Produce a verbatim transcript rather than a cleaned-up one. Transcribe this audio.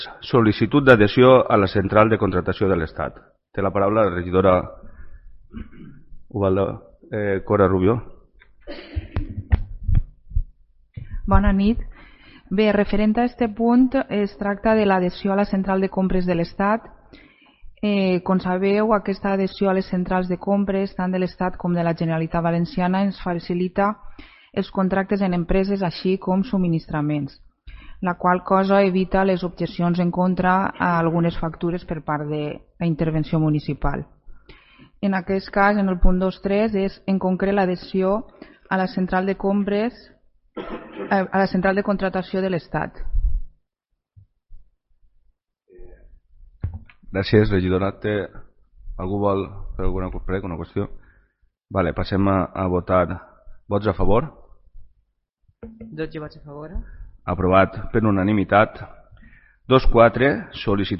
sol·licitud d'adhesió a la central de contractació de l'Estat. Té la paraula la regidora Ubaldo, eh, Cora Rubio. Bona nit. Bé, referent a aquest punt, es tracta de l'adhesió a la central de compres de l'Estat. Eh, com sabeu, aquesta adhesió a les centrals de compres, tant de l'Estat com de la Generalitat Valenciana, ens facilita els contractes en empreses així com subministraments, la qual cosa evita les objeccions en contra a algunes factures per part de la intervenció municipal. En aquest cas, en el punt dos punt tres, és en concret l'adhesió a la central de compres, a la central de contractació de l'Estat. Gràcies, regidora. Té... Algú vol fer alguna, alguna qüestió? Vale, passem a, a votar. Vots a favor? dotze vots a favor. Aprovat per unanimitat. dos quatre, sol·licitud